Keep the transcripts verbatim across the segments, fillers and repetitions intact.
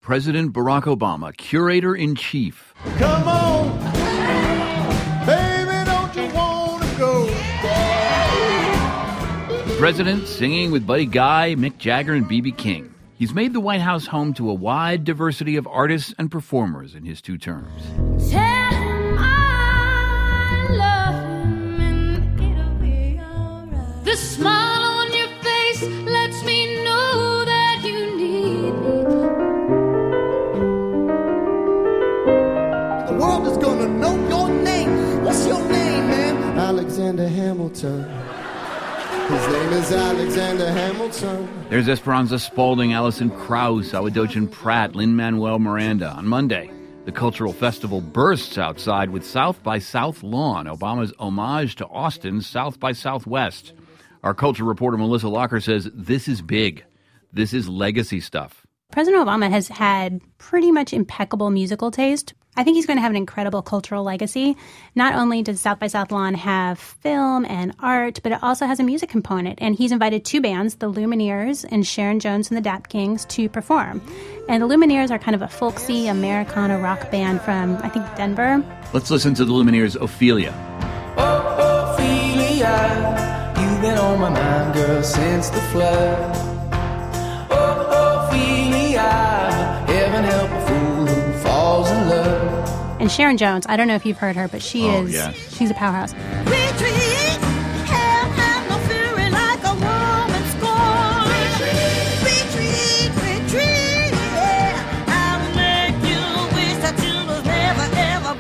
President Barack Obama, curator-in-chief. Come on, baby, don't you want to go? The president singing with Buddy Guy, Mick Jagger, and B B King. He's made the White House home to a wide diversity of artists and performers in his two terms. Tell him I love him and it'll be alright. The smile on your face lets me know that you need me. The world is gonna know your name. What's your name, man? Alexander Hamilton. His name is Alexander Hamilton. There's Esperanza Spalding, Alison Krauss, Awadochin Pratt, Lin-Manuel Miranda. On Monday, the cultural festival bursts outside with South by Southlawn, Obama's homage to Austin's South by Southwest. Our culture reporter Melissa Locker says this is big. This is legacy stuff. President Obama has had pretty much impeccable musical taste. I think he's going to have an incredible cultural legacy. Not only does South by Southlawn have film and art, but it also has a music component. And he's invited two bands, the Lumineers and Sharon Jones and the Dap Kings, to perform. And the Lumineers are kind of a folksy Americana rock band from, I think, Denver. Let's listen to the Lumineers' Ophelia. Oh, Ophelia, you've been on my mind, girl, since the flood. Oh, Ophelia, heaven help a fool who falls in love. And Sharon Jones, I don't know if you've heard her, but she Oh, is, yes. she's a powerhouse. Retreat, hell have no fury like a woman scorned. Retreat, retreat, yeah. I will make you wish that you was never, ever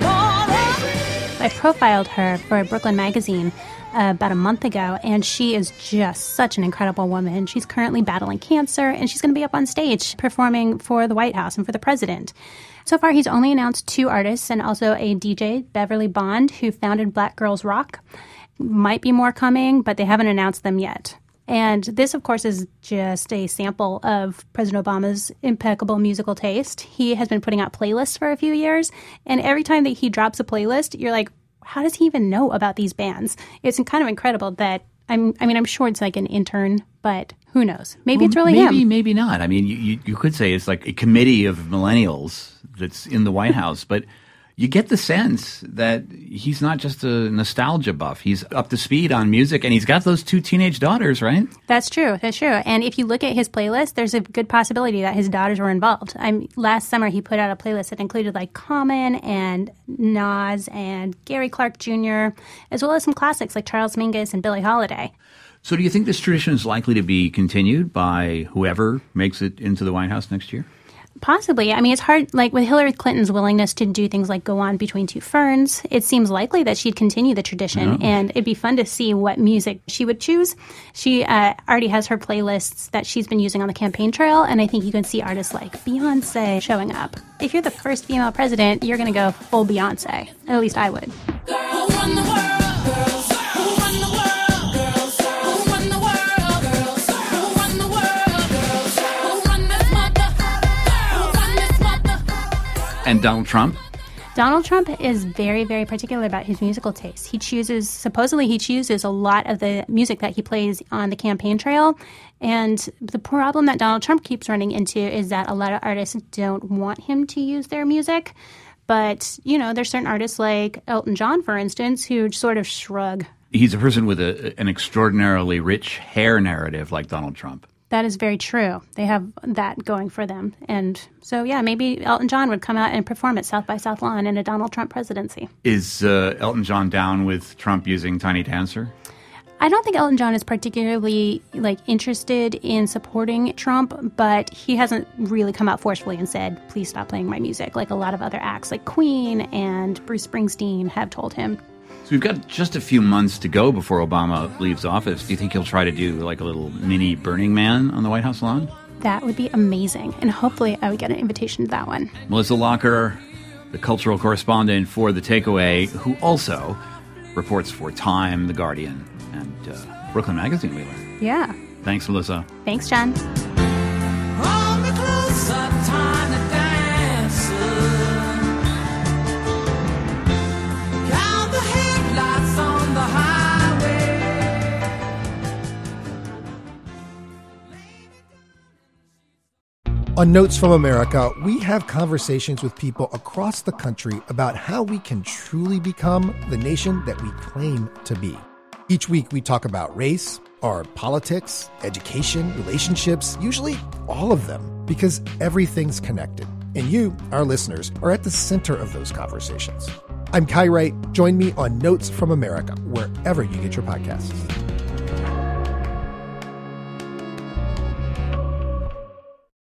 born. I profiled her for Brooklyn Magazine uh, about a month ago, and she is just such an incredible woman. She's currently battling cancer, and she's going to be up on stage performing for the White House and for the president. So far, he's only announced two artists and also a D J, Beverly Bond, who founded Black Girls Rock. Might be more coming, but they haven't announced them yet. And this, of course, is just a sample of President Obama's impeccable musical taste. He has been putting out playlists for a few years, and every time that he drops a playlist, you're like, how does he even know about these bands? It's kind of incredible that, I'm, I mean, I'm sure it's like an intern, but who knows? Maybe Well, it's really maybe, him. Maybe not. I mean, you, you, you could say it's like a committee of millennials that's in the White House, but you get the sense that he's not just a nostalgia buff. He's up to speed on music, and he's got those two teenage daughters, right? That's true. That's true. And if you look at his playlist, there's a good possibility that his daughters were involved. I'm, last summer, he put out a playlist that included like Common and Nas and Gary Clark Junior, as well as some classics like Charles Mingus and Billie Holiday. So do you think this tradition is likely to be continued by whoever makes it into the White House next year? Possibly. I mean, it's hard, like with Hillary Clinton's willingness to do things like go on between two ferns, it seems likely that she'd continue the tradition, Yeah. and it'd be fun to see what music she would choose. She uh, already has her playlists that she's been using on the campaign trail, and I think you can see artists like Beyonce showing up. If you're the first female president, you're going to go full Beyonce. At least I would. Who run the world, girls? Who run the world, girls? Who run the world, girls? Who run the world, girls? Who run this mother? Who run this mother? And Donald Trump? Donald Trump is very, very particular about his musical taste. He chooses, supposedly he chooses a lot of the music that he plays on the campaign trail. And the problem that Donald Trump keeps running into is that a lot of artists don't want him to use their music. But, you know, there's certain artists like Elton John, for instance, who sort of shrug. He's a person with a, an extraordinarily rich hair narrative like Donald Trump. That is very true. They have that going for them. And so, yeah, maybe Elton John would come out and perform at South by Southlawn in a Donald Trump presidency. Is uh, Elton John down with Trump using Tiny Dancer? I don't think Elton John is particularly like interested in supporting Trump, but he hasn't really come out forcefully and said, please stop playing my music, like a lot of other acts like Queen and Bruce Springsteen have told him. So we've got just a few months to go before Obama leaves office. Do you think he'll try to do like a little mini Burning Man on the White House lawn? That would be amazing. And hopefully I would get an invitation to that one. Melissa Locker, the cultural correspondent for The Takeaway, who also reports for Time, The Guardian, and uh, Brooklyn Magazine, we learned. Yeah. Thanks, Melissa. Thanks, John. On the closer time to dance. Count the headlights on the highway. On Notes from America, we have conversations with people across the country about how we can truly become the nation that we claim to be. Each week, we talk about race, our politics, education, relationships, usually all of them, because everything's connected. And you, our listeners, are at the center of those conversations. I'm Kai Wright. Join me on Notes from America, wherever you get your podcasts.